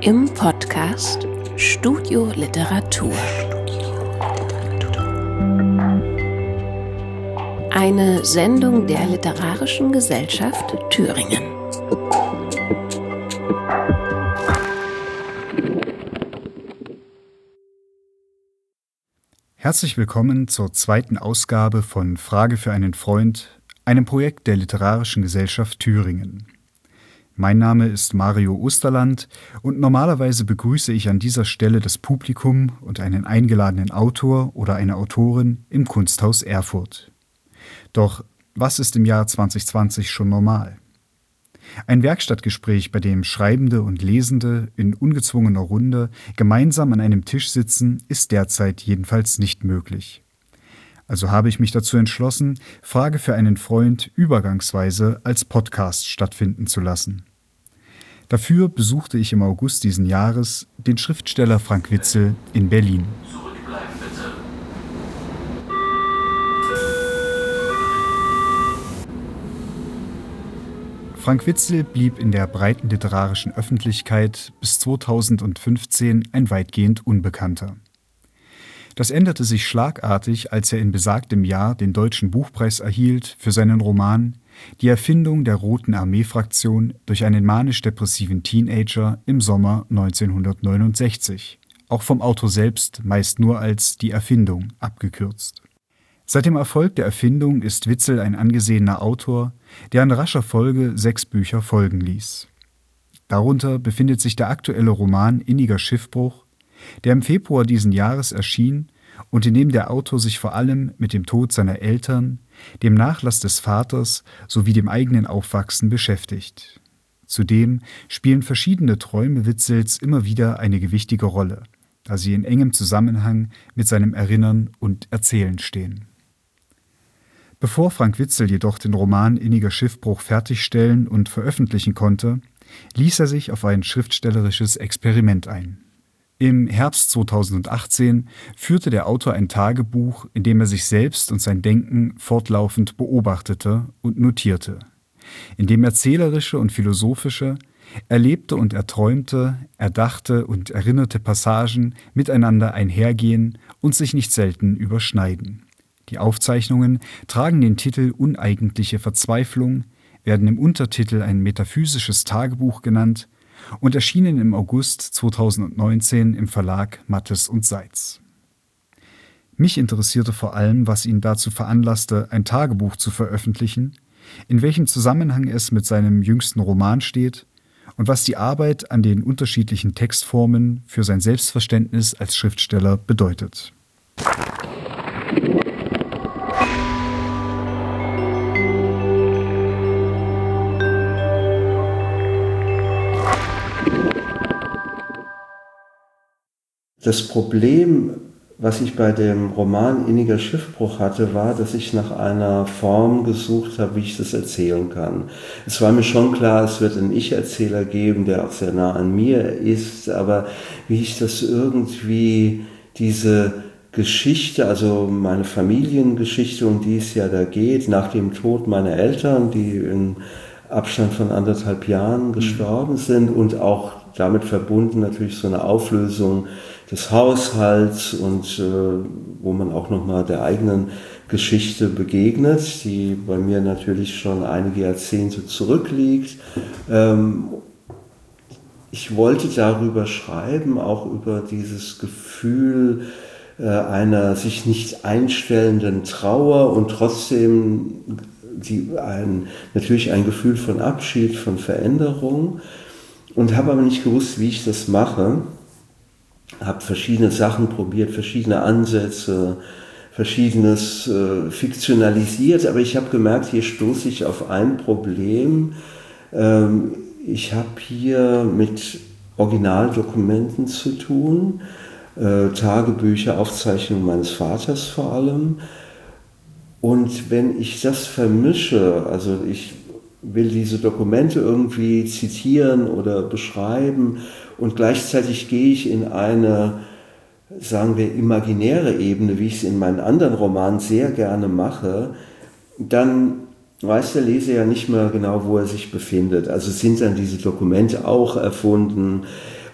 im Podcast Studio Literatur. Eine Sendung der Literarischen Gesellschaft Thüringen. Herzlich willkommen zur zweiten Ausgabe von Frage für einen Freund, einem Projekt der Literarischen Gesellschaft Thüringen. Mein Name ist Mario Osterland und normalerweise begrüße ich an dieser Stelle das Publikum und einen eingeladenen Autor oder eine Autorin im Kunsthaus Erfurt. Doch was ist im Jahr 2020 schon normal? Ein Werkstattgespräch, bei dem Schreibende und Lesende in ungezwungener Runde gemeinsam an einem Tisch sitzen, ist derzeit jedenfalls nicht möglich. Also habe ich mich dazu entschlossen, Frage für einen Freund übergangsweise als Podcast stattfinden zu lassen. Dafür besuchte ich im August diesen Jahres den Schriftsteller Frank Witzel in Berlin. Zurückbleiben bitte. Frank Witzel blieb in der breiten literarischen Öffentlichkeit bis 2015 ein weitgehend Unbekannter. Das änderte sich schlagartig, als er in besagtem Jahr den Deutschen Buchpreis erhielt für seinen Roman Die Erfindung der Roten Armee-Fraktion durch einen manisch-depressiven Teenager im Sommer 1969, auch vom Autor selbst meist nur als Die Erfindung abgekürzt. Seit dem Erfolg der Erfindung ist Witzel ein angesehener Autor, der in rascher Folge 6 Bücher folgen ließ. Darunter befindet sich der aktuelle Roman Inniger Schiffbruch, der im Februar diesen Jahres erschien und in dem der Autor sich vor allem mit dem Tod seiner Eltern, dem Nachlass des Vaters sowie dem eigenen Aufwachsen beschäftigt. Zudem spielen verschiedene Träume Witzels immer wieder eine gewichtige Rolle, da sie in engem Zusammenhang mit seinem Erinnern und Erzählen stehen. Bevor Frank Witzel jedoch den Roman Inniger Schiffbruch fertigstellen und veröffentlichen konnte, ließ er sich auf ein schriftstellerisches Experiment ein. Im Herbst 2018 führte der Autor ein Tagebuch, in dem er sich selbst und sein Denken fortlaufend beobachtete und notierte, in dem erzählerische und philosophische, erlebte und erträumte, erdachte und erinnerte Passagen miteinander einhergehen und sich nicht selten überschneiden. Die Aufzeichnungen tragen den Titel Uneigentliche Verzweiflung, werden im Untertitel ein metaphysisches Tagebuch genannt und erschienen im August 2019 im Verlag Mattes und Seitz. Mich interessierte vor allem, was ihn dazu veranlasste, ein Tagebuch zu veröffentlichen, in welchem Zusammenhang es mit seinem jüngsten Roman steht und was die Arbeit an den unterschiedlichen Textformen für sein Selbstverständnis als Schriftsteller bedeutet. Das Problem, was ich bei dem Roman Inniger Schiffbruch hatte, war, dass ich nach einer Form gesucht habe, wie ich das erzählen kann. Es war mir schon klar, es wird einen Ich-Erzähler geben, der auch sehr nah an mir ist, aber wie ich das irgendwie, diese Geschichte, also meine Familiengeschichte, um die es ja da geht, nach dem Tod meiner Eltern, die im Abstand von 1,5 Jahren gestorben sind und auch damit verbunden natürlich so eine Auflösung des Haushalts und wo man auch nochmal der eigenen Geschichte begegnet, die bei mir natürlich schon einige Jahrzehnte zurückliegt. Ich wollte darüber schreiben, auch über dieses Gefühl einer sich nicht einstellenden Trauer und trotzdem natürlich ein Gefühl von Abschied, von Veränderung, und habe aber nicht gewusst, wie ich das mache. Habe verschiedene Sachen probiert, verschiedene Ansätze, Verschiedenes fiktionalisiert, aber ich habe gemerkt, hier stoße ich auf ein Problem. Ich habe hier mit Originaldokumenten zu tun, Tagebücher, Aufzeichnungen meines Vaters vor allem. Und wenn ich das vermische, also ich will diese Dokumente irgendwie zitieren oder beschreiben und gleichzeitig gehe ich in eine, sagen wir, imaginäre Ebene, wie ich es in meinen anderen Romanen sehr gerne mache, dann weiß der Leser ja nicht mehr genau, wo er sich befindet. Also sind dann diese Dokumente auch erfunden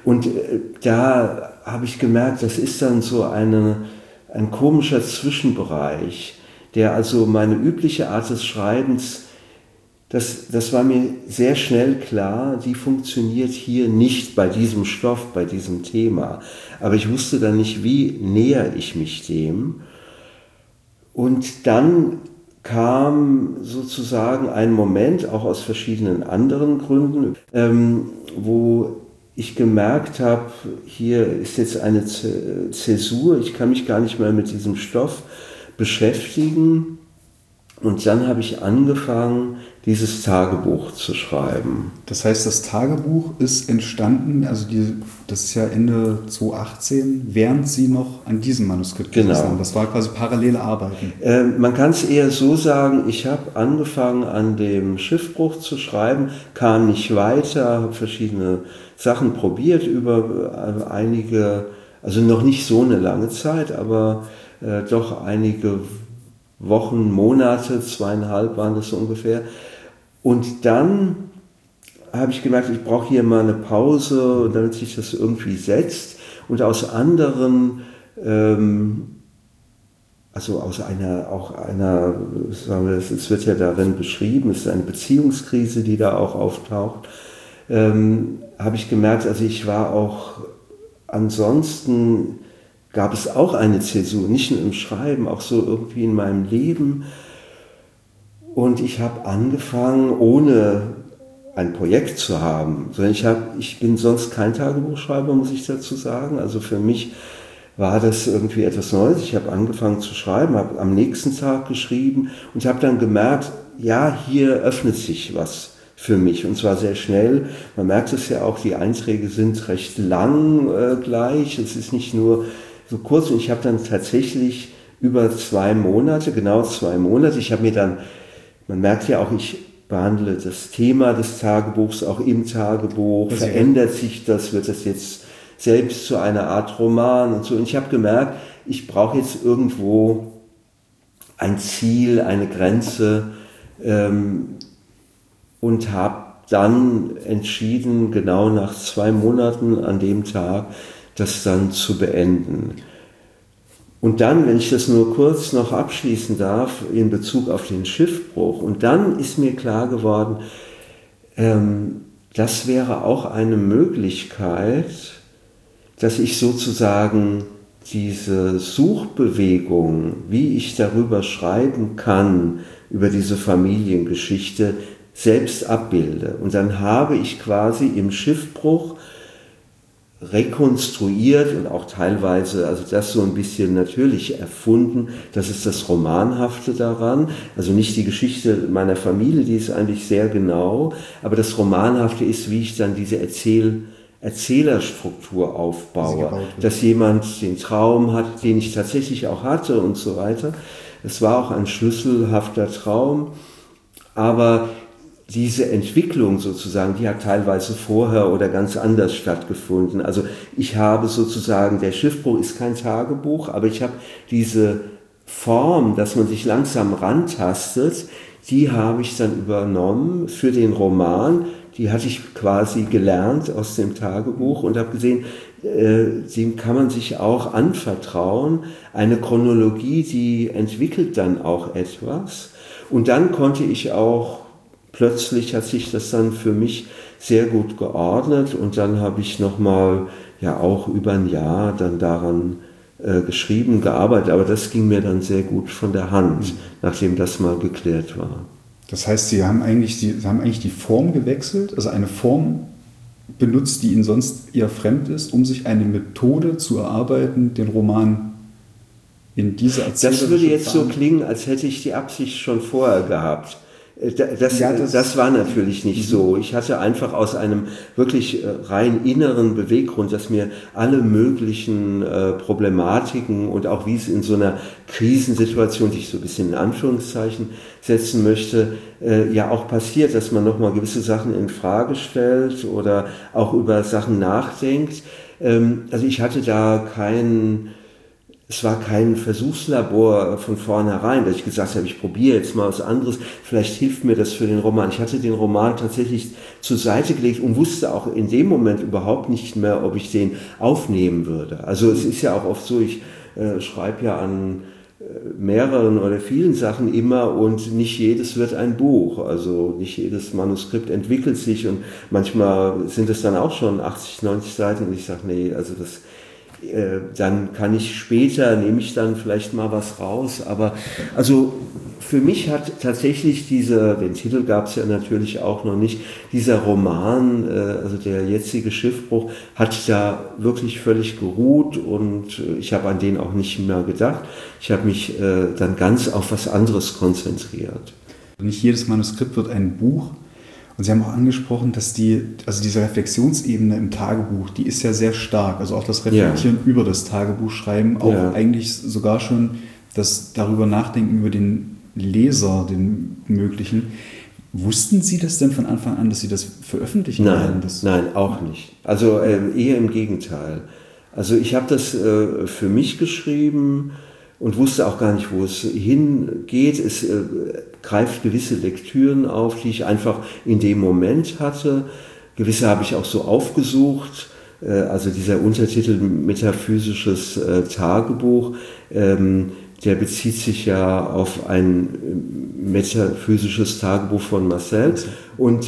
Und da habe ich gemerkt, das ist dann so ein komischer Zwischenbereich, der also meine übliche Art des Schreibens, das war mir sehr schnell klar, die funktioniert hier nicht bei diesem Stoff, bei diesem Thema. Aber ich wusste dann nicht, wie näher ich mich dem. Und dann kam sozusagen ein Moment, auch aus verschiedenen anderen Gründen, wo ich gemerkt habe, hier ist jetzt eine Zäsur, ich kann mich gar nicht mehr mit diesem Stoff beschäftigen. Und dann habe ich angefangen, dieses Tagebuch zu schreiben. Das heißt, das Tagebuch ist entstanden, also das ist ja Ende 2018, während Sie noch an diesem Manuskript gesessen haben. Das war quasi parallele Arbeiten. Man kann es eher so sagen, ich habe angefangen, an dem Schiffbruch zu schreiben, kam nicht weiter, habe verschiedene Sachen probiert über einige, also noch nicht so eine lange Zeit, aber doch einige Wochen, Monate, 2,5 waren das so ungefähr. Und dann habe ich gemerkt, ich brauche hier mal eine Pause, damit sich das irgendwie setzt. Und aus anderen, also aus einer, sagen wir, es wird ja darin beschrieben, es ist eine Beziehungskrise, die da auch auftaucht, habe ich gemerkt, also ich war auch, ansonsten gab es auch eine Zäsur, nicht nur im Schreiben, auch so irgendwie in meinem Leben. Und ich habe angefangen, ohne ein Projekt zu haben, sondern ich bin sonst kein Tagebuchschreiber, muss ich dazu sagen. Also für mich war das irgendwie etwas Neues. Ich habe angefangen zu schreiben, habe am nächsten Tag geschrieben und habe dann gemerkt, ja, hier öffnet sich was für mich und zwar sehr schnell. Man merkt es ja auch, die Einträge sind recht lang gleich. Es ist nicht nur so kurz und ich habe dann tatsächlich über 2 Monate, genau 2 Monate, ich habe mir dann, man merkt ja auch, ich behandle das Thema des Tagebuchs auch im Tagebuch, verändert sich das, wird das jetzt selbst zu einer Art Roman und so. Und ich habe gemerkt, ich brauche jetzt irgendwo ein Ziel, eine Grenze und habe dann entschieden, genau nach 2 Monaten an dem Tag, das dann zu beenden. Und dann, wenn ich das nur kurz noch abschließen darf, in Bezug auf den Schiffbruch, und dann ist mir klar geworden, das wäre auch eine Möglichkeit, dass ich sozusagen diese Suchbewegung, wie ich darüber schreiben kann, über diese Familiengeschichte, selbst abbilde. Und dann habe ich quasi im Schiffbruch rekonstruiert und auch teilweise, also das so ein bisschen natürlich erfunden, das ist das Romanhafte daran, also nicht die Geschichte meiner Familie, die ist eigentlich sehr genau, aber das Romanhafte ist, wie ich dann diese Erzählerstruktur aufbaue, dass jemand den Traum hat, den ich tatsächlich auch hatte und so weiter. Es war auch ein schlüsselhafter Traum, aber diese Entwicklung sozusagen, die hat teilweise vorher oder ganz anders stattgefunden. Also ich habe sozusagen, der Schiffbruch ist kein Tagebuch, aber ich habe diese Form, dass man sich langsam rantastet, die habe ich dann übernommen für den Roman. Die hatte ich quasi gelernt aus dem Tagebuch und habe gesehen, dem kann man sich auch anvertrauen. Eine Chronologie, die entwickelt dann auch etwas. Und dann konnte ich auch, plötzlich hat sich das dann für mich sehr gut geordnet und dann habe ich nochmal, ja auch über ein Jahr dann daran geschrieben, gearbeitet, aber das ging mir dann sehr gut von der Hand, nachdem das mal geklärt war. Das heißt, Sie haben eigentlich die Form gewechselt, also eine Form benutzt, die Ihnen sonst eher fremd ist, um sich eine Methode zu erarbeiten, den Roman in diese erzählerische Das würde jetzt Bahn. so klingen, als hätte ich die Absicht schon vorher gehabt. Das war natürlich nicht so. Ich hatte einfach aus einem wirklich rein inneren Beweggrund, dass mir alle möglichen Problematiken und auch wie es in so einer Krisensituation, die ich so ein bisschen in Anführungszeichen setzen möchte, ja auch passiert, dass man nochmal gewisse Sachen in Frage stellt oder auch über Sachen nachdenkt. Also ich hatte da keinen es war kein Versuchslabor von vornherein, dass ich gesagt habe, ich probiere jetzt mal was anderes, vielleicht hilft mir das für den Roman. Ich hatte den Roman tatsächlich zur Seite gelegt und wusste auch in dem Moment überhaupt nicht mehr, ob ich den aufnehmen würde. Also es ist ja auch oft so, ich schreibe ja an mehreren oder vielen Sachen immer und nicht jedes wird ein Buch. Also nicht jedes Manuskript entwickelt sich und manchmal sind es dann auch schon 80, 90 Seiten und ich sage, nee, also das dann kann ich später, nehme ich dann vielleicht mal was raus, aber also für mich hat tatsächlich den Titel gab es ja natürlich auch noch nicht, dieser Roman, also der jetzige Schiffbruch, hat da wirklich völlig geruht und ich habe an den auch nicht mehr gedacht. Ich habe mich dann ganz auf was anderes konzentriert. Nicht jedes Manuskript wird ein Buch. Und Sie haben auch angesprochen, dass diese Reflexionsebene im Tagebuch, die ist ja sehr stark. Also auch das Reflektieren über das Tagebuchschreiben, auch eigentlich sogar schon das darüber nachdenken über den Leser, den möglichen. Wussten Sie das denn von Anfang an, dass Sie das veröffentlichen werden? Nein, auch nicht. Also eher im Gegenteil. Also ich habe das für mich geschrieben und wusste auch gar nicht, wo es hingeht. Es greift gewisse Lektüren auf, die ich einfach in dem Moment hatte. Gewisse habe ich auch so aufgesucht. Also dieser Untertitel Metaphysisches Tagebuch, der bezieht sich ja auf ein metaphysisches Tagebuch von Marcel und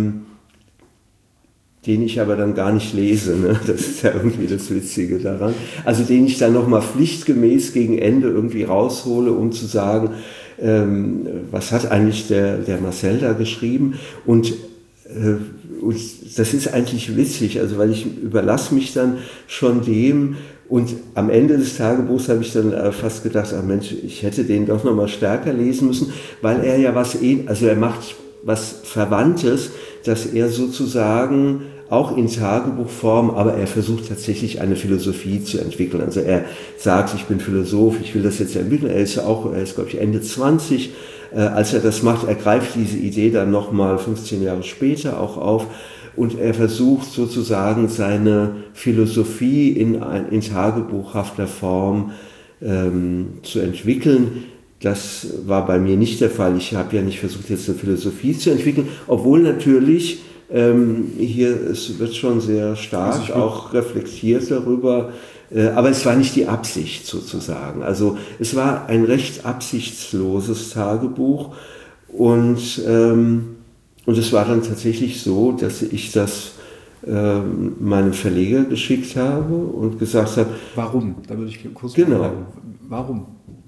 den ich aber dann gar nicht lese, ne? Das ist ja irgendwie das Witzige daran. Also den ich dann nochmal pflichtgemäß gegen Ende irgendwie raushole, um zu sagen, was hat eigentlich der Marcel da geschrieben? Und das ist eigentlich witzig, also weil ich überlasse mich dann schon dem und am Ende des Tagebuchs habe ich dann fast gedacht, ach Mensch, ich hätte den doch nochmal stärker lesen müssen, weil er ja er macht was Verwandtes, dass er sozusagen auch in Tagebuchform, aber er versucht tatsächlich eine Philosophie zu entwickeln. Also er sagt, ich bin Philosoph, ich will das jetzt entwickeln. Er ist, glaube ich, Ende 20. Als er das macht, er greift diese Idee dann nochmal 15 Jahre später auch auf und er versucht sozusagen seine Philosophie in tagebuchhafter Form zu entwickeln. Das war bei mir nicht der Fall. Ich habe ja nicht versucht, jetzt eine Philosophie zu entwickeln, obwohl natürlich es wird schon sehr stark auch reflektiert darüber, aber es war nicht die Absicht sozusagen. Also es war ein recht absichtsloses Tagebuch und es war dann tatsächlich so, dass ich das meinem Verleger geschickt habe und gesagt habe... Warum? Da würde ich kurz fragen. Warum?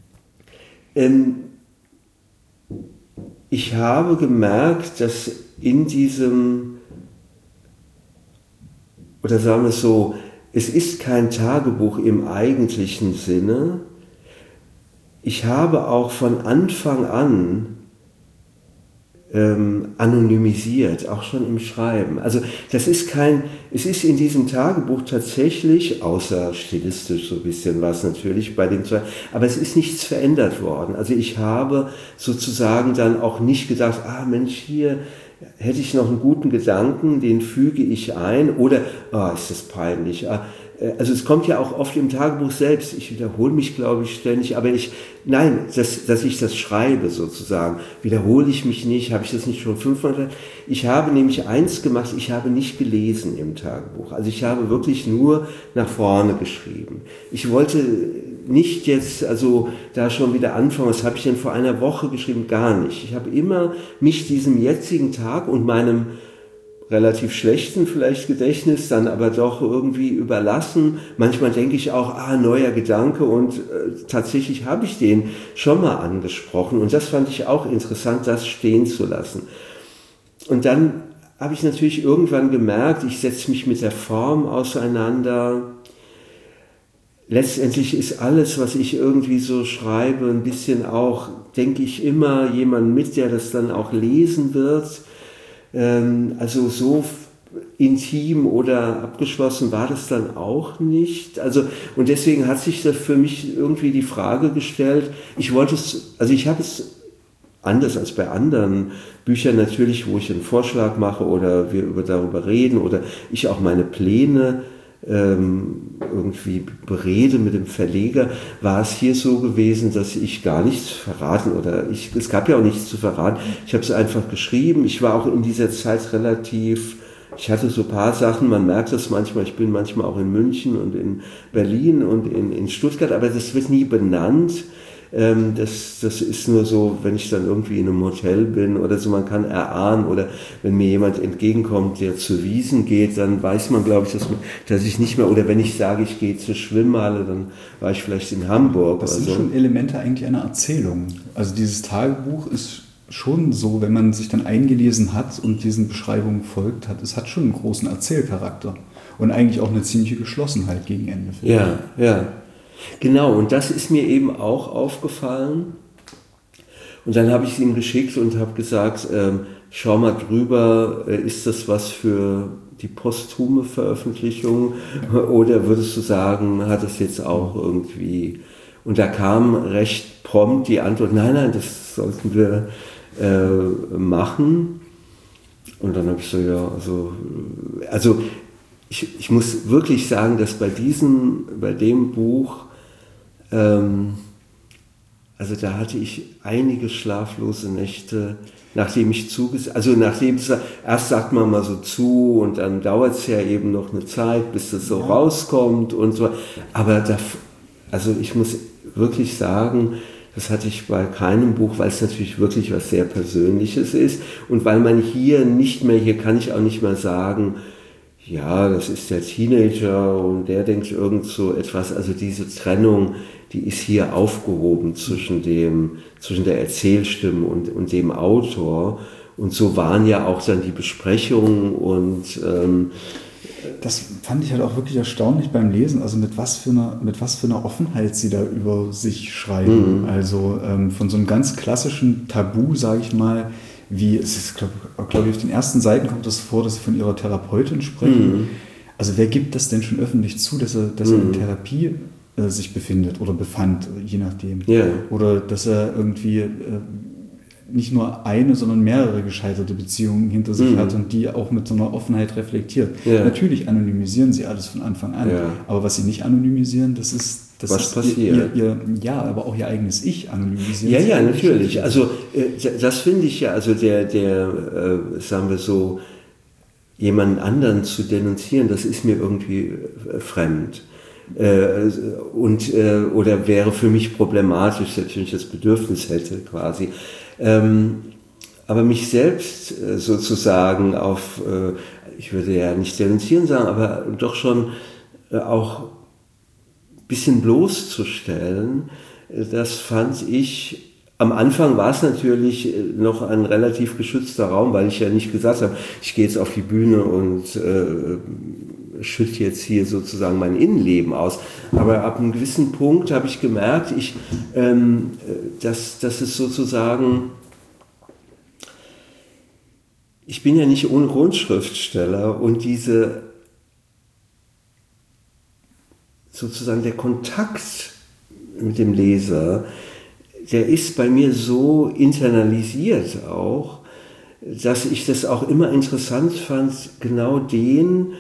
Ich habe gemerkt, dass in diesem, oder sagen wir es so, es ist kein Tagebuch im eigentlichen Sinne. Ich habe auch von Anfang an anonymisiert, auch schon im Schreiben. Also es ist in diesem Tagebuch tatsächlich, außer stilistisch so ein bisschen was natürlich bei dem zwei, aber es ist nichts verändert worden. Also ich habe sozusagen dann auch nicht gedacht, Mensch, hier hätte ich noch einen guten Gedanken, den füge ich ein oder, ist das peinlich. Also es kommt ja auch oft im Tagebuch selbst, ich wiederhole mich, glaube ich, ständig, aber dass ich das schreibe sozusagen, wiederhole ich mich nicht, habe ich das nicht schon 5-mal gesagt? Ich habe nämlich eins gemacht, ich habe nicht gelesen im Tagebuch, also ich habe wirklich nur nach vorne geschrieben. Ich wollte nicht jetzt, also da schon wieder anfangen, was habe ich denn vor einer Woche geschrieben? Gar nicht. Ich habe immer mich diesem jetzigen Tag und meinem relativ schlechten vielleicht Gedächtnis dann aber doch irgendwie überlassen. Manchmal denke ich auch, neuer Gedanke und tatsächlich habe ich den schon mal angesprochen und das fand ich auch interessant, das stehen zu lassen. Und dann habe ich natürlich irgendwann gemerkt, ich setze mich mit der Form auseinander. Letztendlich ist alles, was ich irgendwie so schreibe, ein bisschen auch, denke ich, immer jemand mit, der das dann auch lesen wird. Also so intim oder abgeschlossen war das dann auch nicht. Also, und deswegen hat sich da für mich irgendwie die Frage gestellt, ich habe es anders als bei anderen Büchern natürlich, wo ich einen Vorschlag mache oder wir darüber reden oder ich auch meine Pläne irgendwie berede mit dem Verleger, war es hier so gewesen, dass ich gar nichts verraten es gab ja auch nichts zu verraten. Ich habe es einfach geschrieben. Ich war auch in dieser Zeit ich hatte so ein paar Sachen, man merkt das manchmal, ich bin manchmal auch in München und in Berlin und in Stuttgart, aber das wird nie benannt. Das ist nur so, wenn ich dann irgendwie in einem Hotel bin oder so, man kann erahnen, oder wenn mir jemand entgegenkommt, der zu Wiesn geht, dann weiß man, glaube ich, dass ich nicht mehr, oder wenn ich sage, ich gehe zur Schwimmhalle, dann war ich vielleicht in Hamburg. Das sind schon Elemente eigentlich einer Erzählung. Also dieses Tagebuch ist schon so, wenn man sich dann eingelesen hat und diesen Beschreibungen folgt hat, es hat schon einen großen Erzählcharakter und eigentlich auch eine ziemliche Geschlossenheit gegen Ende. Ja. Genau, und das ist mir eben auch aufgefallen. Und dann habe ich es ihm geschickt und habe gesagt, schau mal drüber, ist das was für die posthume Veröffentlichung? Oder würdest du sagen, hat es jetzt auch irgendwie... Und da kam recht prompt die Antwort, nein, das sollten wir machen. Und dann habe ich so, also ich muss wirklich sagen, dass bei dem Buch, also da hatte ich einige schlaflose Nächte, nachdem erst sagt man mal so zu und dann dauert es ja eben noch eine Zeit, bis das so rauskommt und so. Aber also ich muss wirklich sagen, das hatte ich bei keinem Buch, weil es natürlich wirklich was sehr Persönliches ist und weil man hier kann ich auch nicht mehr sagen, ja, das ist der Teenager und der denkt irgend so etwas. Also diese Trennung, die ist hier aufgehoben zwischen der Erzählstimme und dem Autor. Und so waren ja auch dann die Besprechungen und das fand ich halt auch wirklich erstaunlich beim Lesen, also mit was für einer Offenheit sie da über sich schreiben. Also von so einem ganz klassischen Tabu, sage ich mal, wie es ist, glaube ich, auf den ersten Seiten kommt das vor, dass sie von ihrer Therapeutin sprechen. Also wer gibt das denn schon öffentlich zu, dass er in Therapie sich befindet oder befand, je nachdem. Yeah. Oder dass er irgendwie nicht nur eine, sondern mehrere gescheiterte Beziehungen hinter sich hat und die auch mit so einer Offenheit reflektiert. Yeah. Natürlich anonymisieren sie alles von Anfang an, aber was sie nicht anonymisieren, das ist was passiert. Aber auch ihr eigenes Ich anonymisieren. Ja, natürlich. Also das finde ich ja, also der sagen wir so, jemanden anderen zu denunzieren, das ist mir irgendwie fremd. Oder wäre für mich problematisch, wenn ich das Bedürfnis hätte quasi. Aber mich selbst sozusagen ich würde ja nicht denunzieren sagen, aber doch schon auch ein bisschen bloßzustellen, das fand ich, am Anfang war es natürlich noch ein relativ geschützter Raum, weil ich ja nicht gesagt habe, ich gehe jetzt auf die Bühne und schütte jetzt hier sozusagen mein Innenleben aus. Aber ab einem gewissen Punkt habe ich gemerkt, dass es sozusagen, ich bin ja nicht ohne Grundschriftsteller und sozusagen der Kontakt mit dem Leser, der ist bei mir so internalisiert auch, dass ich das auch immer interessant fand, genau den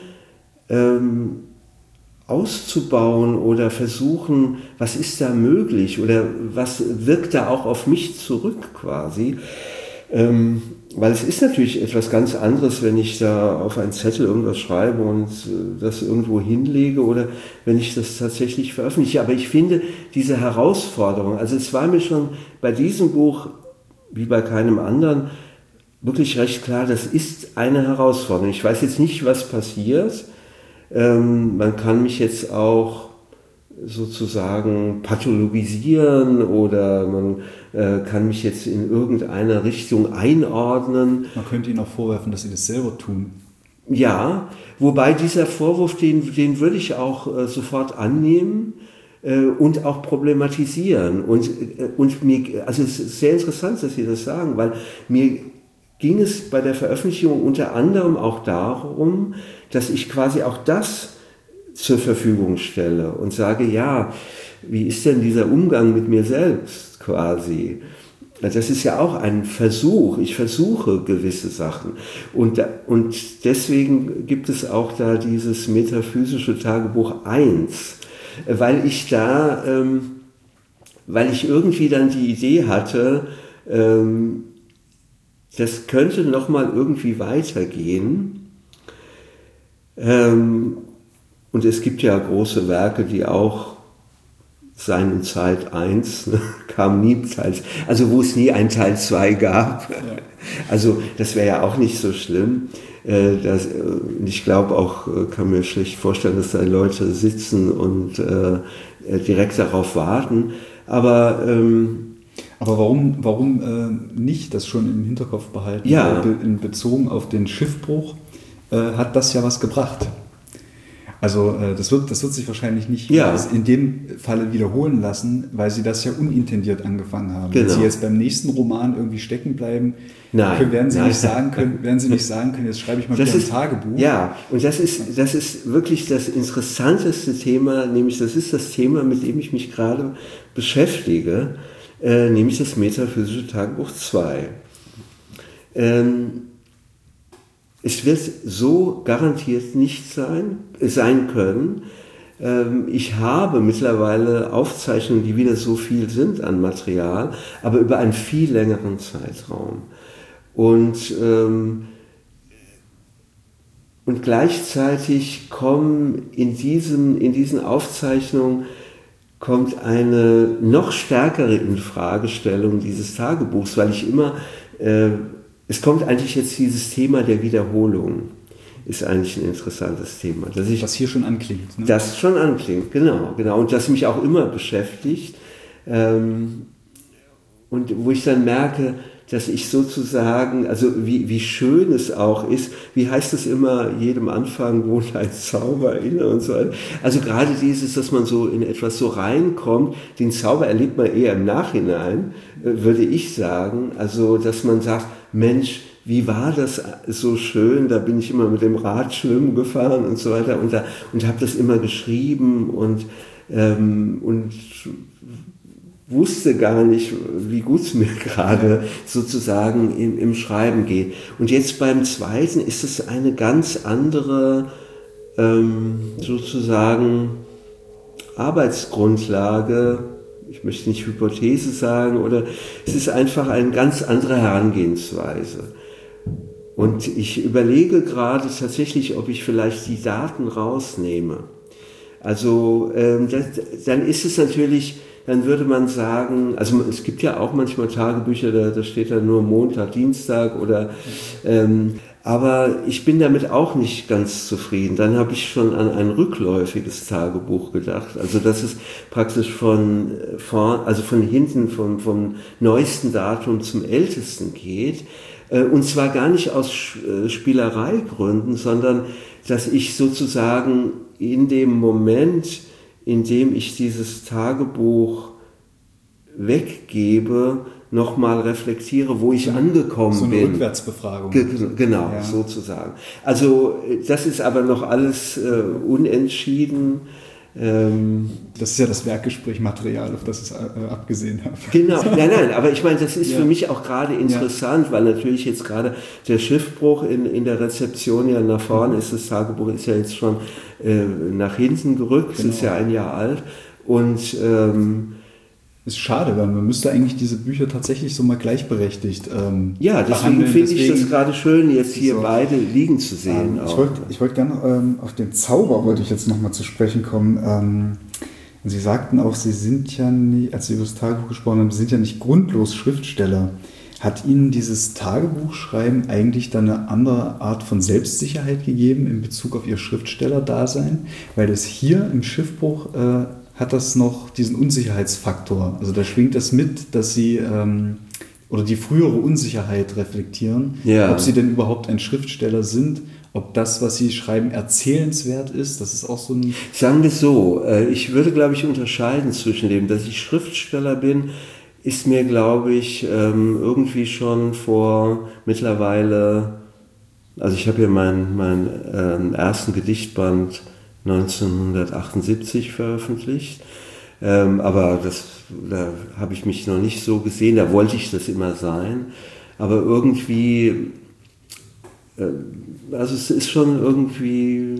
auszubauen oder versuchen, was ist da möglich oder was wirkt da auch auf mich zurück quasi. Weil es ist natürlich etwas ganz anderes, wenn ich da auf einen Zettel irgendwas schreibe und das irgendwo hinlege oder wenn ich das tatsächlich veröffentliche. Aber ich finde diese Herausforderung, also es war mir schon bei diesem Buch, wie bei keinem anderen, wirklich recht klar, das ist eine Herausforderung. Ich weiß jetzt nicht, was passiert. Man kann mich jetzt auch sozusagen pathologisieren oder man kann mich jetzt in irgendeiner Richtung einordnen. Man könnte Ihnen auch vorwerfen, dass Sie das selber tun. Ja, wobei dieser Vorwurf, den würde ich auch sofort annehmen und auch problematisieren. Und mir, also es ist sehr interessant, dass Sie das sagen, weil mir ging es bei der Veröffentlichung unter anderem auch darum, dass ich quasi auch das zur Verfügung stelle und sage, ja, wie ist denn dieser Umgang mit mir selbst quasi? das ist ja auch ein Versuch. Ich versuche gewisse Sachen. Und deswegen gibt es auch da dieses metaphysische Tagebuch 1, weil ich irgendwie dann die Idee hatte, das könnte nochmal irgendwie weitergehen. Und es gibt ja große Werke, die auch Sein Zeit 1, kam nie also wo es nie ein Teil 2 gab. Ja. Also das wäre ja auch nicht so schlimm. Ich glaube auch, kann mir schlecht vorstellen, dass da Leute sitzen und direkt darauf warten. Aber warum nicht das schon im Hinterkopf behalten? Ja. In Bezogen auf den Schiffbruch hat das ja was gebracht. Also das wird sich wahrscheinlich nicht in dem Falle wiederholen lassen, weil sie das ja unintendiert angefangen haben. Genau. Wenn sie jetzt beim nächsten Roman irgendwie stecken bleiben, werden sie nicht sagen können, jetzt schreibe ich mal wieder ein Tagebuch. Ja, und das ist wirklich das interessanteste Thema, nämlich das ist das Thema, mit dem ich mich gerade beschäftige, nämlich das metaphysische Tagebuch 2. Es wird so garantiert nicht sein können. Ich habe mittlerweile Aufzeichnungen, die wieder so viel sind an Material, aber über einen viel längeren Zeitraum. Und gleichzeitig in diesen Aufzeichnungen kommt eine noch stärkere Infragestellung dieses Tagebuchs, weil ich immer es kommt eigentlich jetzt dieses Thema der Wiederholung, ist eigentlich ein interessantes Thema. Was hier schon anklingt. Ne? Das schon anklingt, genau. Und das mich auch immer beschäftigt. Und wo ich dann merke, dass ich sozusagen, also wie schön es auch ist, wie heißt es immer, jedem Anfang wohnt ein Zauber inne und so weiter. Also gerade dieses, dass man so in etwas so reinkommt, den Zauber erlebt man eher im Nachhinein, würde ich sagen. Also dass man sagt, Mensch, wie war das so schön, da bin ich immer mit dem Rad schwimmen gefahren und so weiter und habe das immer geschrieben und wusste gar nicht, wie gut es mir gerade sozusagen im Schreiben geht. Und jetzt beim zweiten ist es eine ganz andere sozusagen Arbeitsgrundlage. Ich möchte nicht Hypothese sagen, oder es ist einfach eine ganz andere Herangehensweise. Und ich überlege gerade tatsächlich, ob ich vielleicht die Daten rausnehme. Also dann ist es natürlich, dann würde man sagen, also es gibt ja auch manchmal Tagebücher, da steht dann nur Montag, Dienstag oder aber ich bin damit auch nicht ganz zufrieden. Dann habe ich schon an ein rückläufiges Tagebuch gedacht. Also dass es praktisch von hinten vom neuesten Datum zum ältesten geht. Und zwar gar nicht aus Spielereigründen, sondern dass ich sozusagen in dem Moment, in dem ich dieses Tagebuch weggebe, nochmal reflektiere, wo ich angekommen bin. So eine Rückwärtsbefragung. Genau, ja. Sozusagen. Also das ist aber noch alles unentschieden. Das ist ja das Werkgesprächmaterial, auf das ich abgesehen habe. Genau, nein, aber ich meine, das ist für mich auch gerade interessant, weil natürlich jetzt gerade der Schiffbruch in der Rezeption ja nach vorne ist, das Tagebuch ist ja jetzt schon nach hinten gerückt, es ist ja ein Jahr alt und ist schade, weil man müsste eigentlich diese Bücher tatsächlich so mal gleichberechtigt ja, deswegen finde ich das gerade schön, jetzt hier so beide liegen zu sehen. Ich wollte gerne auf den Zauber wollte ich jetzt nochmal zu sprechen kommen. Sie sagten auch, Sie sind ja nicht, als Sie über das Tagebuch gesprochen haben, Sie sind ja nicht grundlos Schriftsteller. Hat Ihnen dieses Tagebuchschreiben eigentlich dann eine andere Art von Selbstsicherheit gegeben in Bezug auf Ihr Schriftstellerdasein? Weil das hier im Schiffbruch hat das noch diesen Unsicherheitsfaktor. Also da schwingt das mit, dass Sie oder die frühere Unsicherheit reflektieren, ob Sie denn überhaupt ein Schriftsteller sind, ob das, was Sie schreiben, erzählenswert ist. Das ist auch so ein... Sagen wir es so, ich würde, glaube ich, unterscheiden zwischen dem, dass ich Schriftsteller bin, ist mir, glaube ich, irgendwie schon vor mittlerweile, also ich habe ja meinen ersten Gedichtband 1978 veröffentlicht. Aber da habe ich mich noch nicht so gesehen, da wollte ich das immer sein. Aber irgendwie, also es ist schon irgendwie,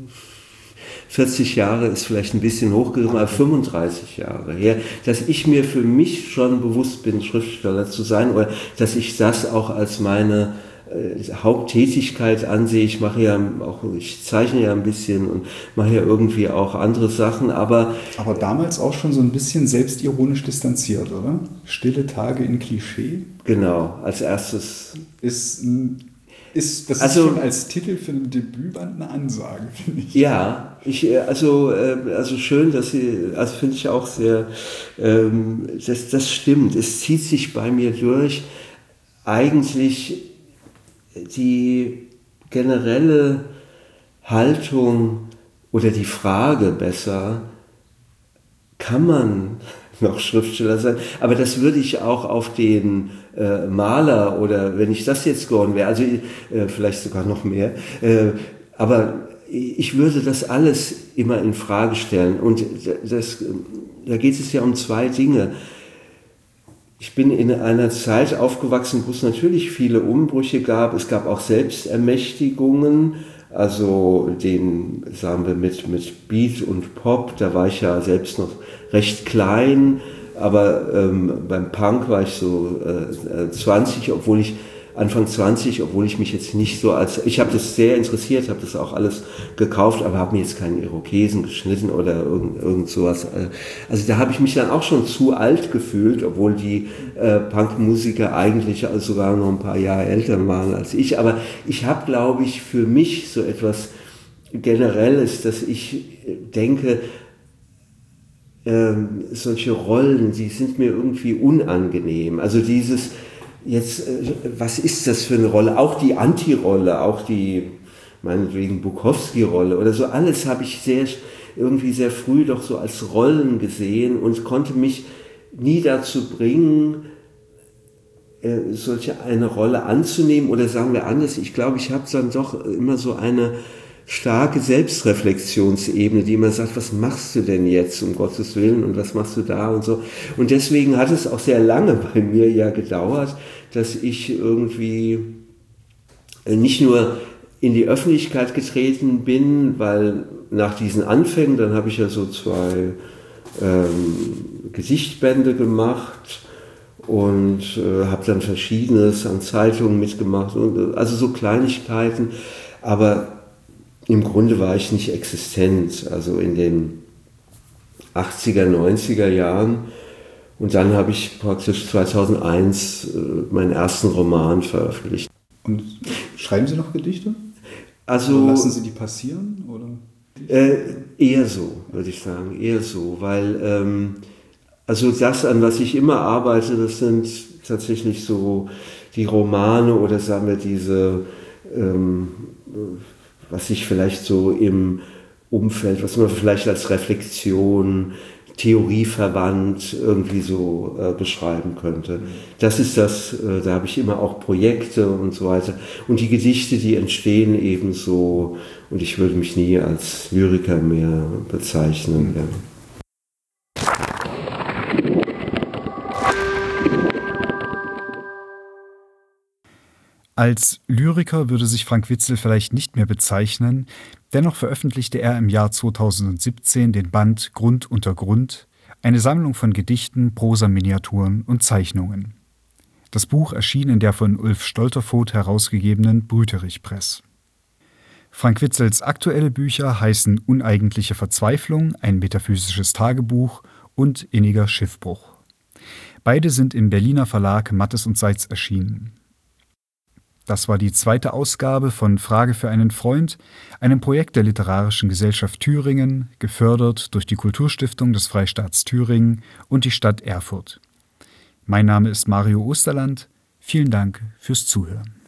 40 Jahre ist vielleicht ein bisschen hochgegriffen, aber 35 Jahre her, dass ich mir für mich schon bewusst bin, Schriftsteller zu sein, oder dass ich das auch als meine Haupttätigkeit ansehe. Ich zeichne ja ein bisschen und mache ja irgendwie auch andere Sachen, aber damals auch schon so ein bisschen selbstironisch distanziert, oder? Stille Tage in Klischee? Genau, als erstes. Das ist schon als Titel für ein Debütband eine Ansage, finde ich. Ja, also schön, dass Sie, also finde ich auch sehr, das stimmt. Es zieht sich bei mir durch, eigentlich die generelle Haltung oder die Frage besser, kann man noch Schriftsteller sein? Aber das würde ich auch auf den Maler, oder wenn ich das jetzt geworden wäre, also vielleicht sogar noch mehr, aber ich würde das alles immer in Frage stellen. Und da geht es ja um zwei Dinge. Ich bin in einer Zeit aufgewachsen, wo es natürlich viele Umbrüche gab. Es gab auch Selbstermächtigungen, also sagen wir mit Beat und Pop, da war ich ja selbst noch recht klein, aber beim Punk war ich so 20, Anfang 20, obwohl ich mich jetzt nicht so ich habe das sehr interessiert, habe das auch alles gekauft, aber habe mir jetzt keinen Irokesen geschnitten oder irgend sowas. Also da habe ich mich dann auch schon zu alt gefühlt, obwohl die Punkmusiker eigentlich sogar noch ein paar Jahre älter waren als ich. Aber ich habe, glaube ich, für mich so etwas Generelles, dass ich denke, solche Rollen, die sind mir irgendwie unangenehm. Also dieses jetzt, was ist das für eine Rolle? Auch die Anti-Rolle, auch die, meinetwegen Bukowski-Rolle oder so, alles habe ich irgendwie sehr früh doch so als Rollen gesehen und konnte mich nie dazu bringen, solche eine Rolle anzunehmen, oder sagen wir anders, ich glaube, ich habe dann doch immer so eine starke Selbstreflexionsebene, die immer sagt, was machst du denn jetzt, um Gottes Willen, und was machst du da und so. Und deswegen hat es auch sehr lange bei mir ja gedauert, dass ich irgendwie nicht nur in die Öffentlichkeit getreten bin, weil nach diesen Anfängen, dann habe ich ja so 2 Gedichtbände gemacht und habe dann Verschiedenes an Zeitungen mitgemacht, also so Kleinigkeiten, aber im Grunde war ich nicht existent, also in den 80er, 90er Jahren. Und dann habe ich praktisch 2001 meinen ersten Roman veröffentlicht. Und schreiben Sie noch Gedichte? Also oder lassen Sie die passieren? Oder? Eher so, würde ich sagen, eher so, weil also das, an was ich immer arbeite, das sind tatsächlich so die Romane oder sagen wir diese was sich vielleicht so im Umfeld, was man vielleicht als Reflexion, theorieverwandt irgendwie so beschreiben könnte. Das ist das, da habe ich immer auch Projekte und so weiter. Und die Gedichte, die entstehen eben so, und ich würde mich nie als Lyriker mehr bezeichnen. Ja. Als Lyriker würde sich Frank Witzel vielleicht nicht mehr bezeichnen, dennoch veröffentlichte er im Jahr 2017 den Band Grund unter Grund, eine Sammlung von Gedichten, Prosa-Miniaturen und Zeichnungen. Das Buch erschien in der von Ulf Stolterfoht herausgegebenen Brüterich Press. Frank Witzels aktuelle Bücher heißen Uneigentliche Verzweiflung, ein metaphysisches Tagebuch und Inniger Schiffbruch. Beide sind im Berliner Verlag Mattes und Seitz erschienen. Das war die 2. Ausgabe von Frage für einen Freund, einem Projekt der Literarischen Gesellschaft Thüringen, gefördert durch die Kulturstiftung des Freistaats Thüringen und die Stadt Erfurt. Mein Name ist Mario Osterland. Vielen Dank fürs Zuhören.